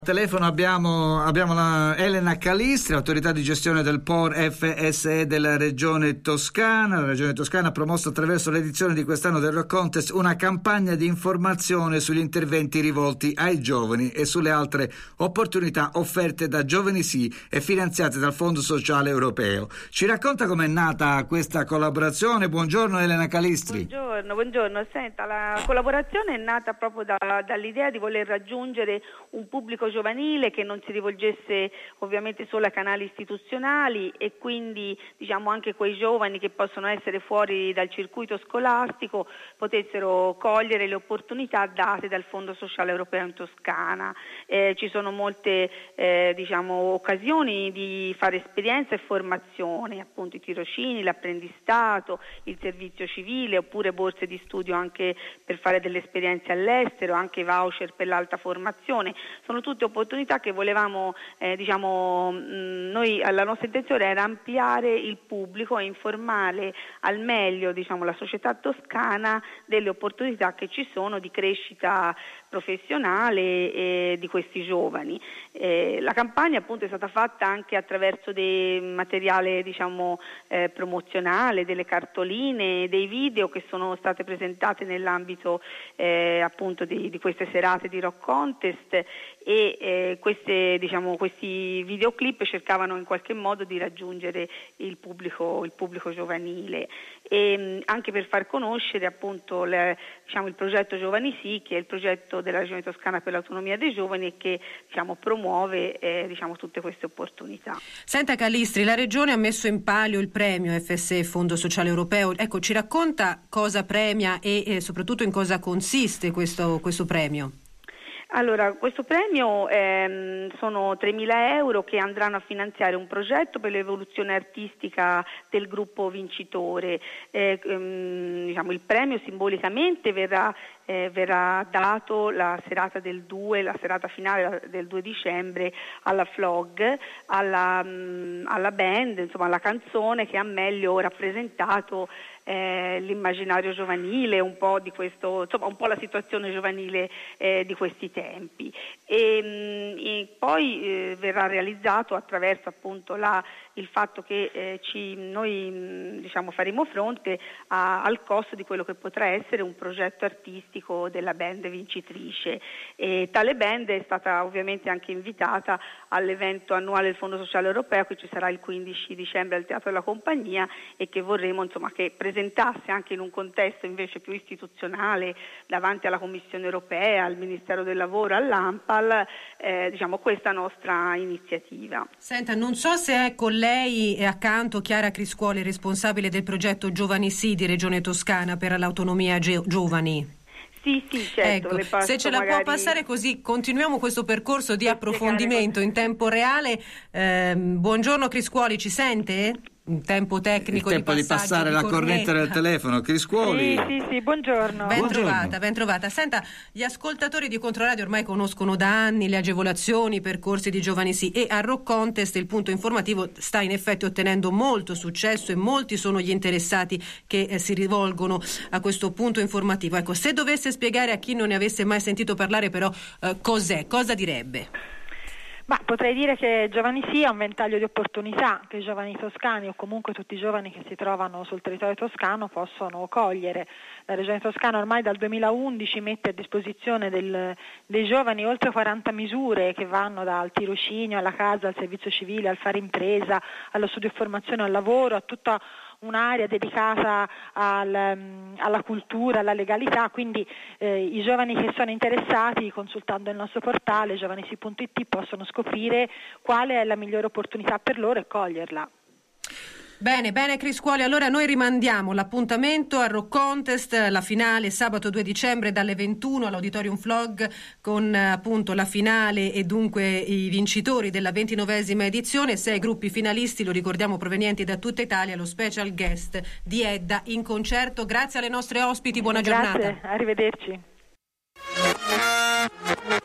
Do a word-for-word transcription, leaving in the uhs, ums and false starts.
Al telefono abbiamo, abbiamo la Elena Calistri, autorità di gestione del P O R F S E della Regione Toscana. La Regione Toscana ha promosso attraverso l'edizione di quest'anno del Rock Contest una campagna di informazione sugli interventi rivolti ai giovani e sulle altre opportunità offerte da Giovani Sì e finanziate dal Fondo Sociale Europeo. Ci racconta com'è nata questa collaborazione? Buongiorno Elena Calistri. Buongiorno, buongiorno. Senta, la collaborazione è nata proprio da, dall'idea di voler raggiungere un pubblico giovanile che non si rivolgesse ovviamente solo ai canali istituzionali e quindi diciamo anche quei giovani che possono essere fuori dal circuito scolastico potessero cogliere le opportunità date dal Fondo Sociale Europeo in Toscana. Eh, ci sono molte eh, diciamo occasioni di fare esperienza e formazione, appunto i tirocini, l'apprendistato, il servizio civile oppure borse di studio anche per fare delle esperienze all'estero, anche voucher per l'alta formazione. Sono tutte opportunità che volevamo, eh, diciamo, mh, noi la nostra intenzione era ampliare il pubblico e informare al meglio, diciamo, la società toscana delle opportunità che ci sono di crescita professionale eh, di questi giovani. Eh, la campagna appunto è stata fatta anche attraverso del materiale diciamo eh, promozionale, delle cartoline, dei video che sono state presentate nell'ambito eh, appunto di, di queste serate di Rock Contest e eh, queste, diciamo, questi videoclip cercavano in qualche modo di raggiungere il pubblico, il pubblico giovanile e mh, anche per far conoscere appunto le, diciamo, il progetto Giovani Sì, che è il progetto della Regione Toscana per l'autonomia dei giovani e che diciamo, promuove eh, diciamo, tutte queste opportunità. Senta Calistri, la Regione ha messo in palio il premio F S E Fondo Sociale Europeo. Ecco, ci racconta cosa premia e, e soprattutto in cosa consiste questo, questo premio? Allora, questo premio ehm, sono tremila euro che andranno a finanziare un progetto per l'evoluzione artistica del gruppo vincitore. Eh, ehm, diciamo, il premio simbolicamente verrà, eh, verrà dato la serata del due, la serata finale del due dicembre alla F L O G, alla, mh, alla band, insomma alla canzone che ha meglio rappresentato Eh, l'immaginario giovanile, un po' di questo, insomma un po' la situazione giovanile eh, di questi tempi e, mh, e poi eh, verrà realizzato attraverso appunto la, il fatto che eh, ci, noi mh, diciamo faremo fronte a, al costo di quello che potrà essere un progetto artistico della band vincitrice e tale band è stata ovviamente anche invitata all'evento annuale del Fondo Sociale Europeo che ci sarà il quindici dicembre al Teatro della Compagnia e che vorremmo insomma che presentasse anche in un contesto invece più istituzionale davanti alla Commissione Europea, al Ministero del Lavoro, all'ANPAL, eh, diciamo questa nostra iniziativa. Senta, non so se è con lei e accanto Chiara Criscuoli, responsabile del progetto Giovani Sì di Regione Toscana per l'autonomia ge- giovani. Sì, sì, certo. Ecco, se ce la magari... può passare così continuiamo questo percorso di approfondimento in tempo reale. Eh, buongiorno Criscuoli, ci sente? Un tempo tecnico il tempo di, di passare di la cornetta. cornetta del telefono. Criscuoli. Sì, sì, sì, buongiorno. Ben buongiorno. trovata, ben trovata. Senta, gli ascoltatori di Controradio ormai conoscono da anni le agevolazioni, i percorsi di Giovani Sì e a Rock Contest il punto informativo sta in effetti ottenendo molto successo e molti sono gli interessati che eh, si rivolgono a questo punto informativo. Ecco, se dovesse spiegare a chi non ne avesse mai sentito parlare però eh, cos'è, cosa direbbe? Ma potrei dire che Giovani Sì è un ventaglio di opportunità che i giovani toscani o comunque tutti i giovani che si trovano sul territorio toscano possono cogliere. La Regione Toscana ormai dal duemilaundici mette a disposizione del, dei giovani oltre quaranta misure che vanno dal tirocinio alla casa, al servizio civile, al fare impresa, allo studio e formazione, al lavoro, a tutta un'area dedicata al, alla cultura, alla legalità, quindi eh, i giovani che sono interessati consultando il nostro portale giovanisi punto it possono scoprire quale è la migliore opportunità per loro e coglierla. Bene, bene Criscuoli, allora noi rimandiamo l'appuntamento al Rock Contest, la finale sabato due dicembre dalle ventuno all'Auditorium F L O G con appunto la finale e dunque i vincitori della ventinovesima edizione, sei gruppi finalisti, lo ricordiamo provenienti da tutta Italia, lo special guest di Edda in concerto. Grazie alle nostre ospiti, buona Grazie, giornata. arrivederci.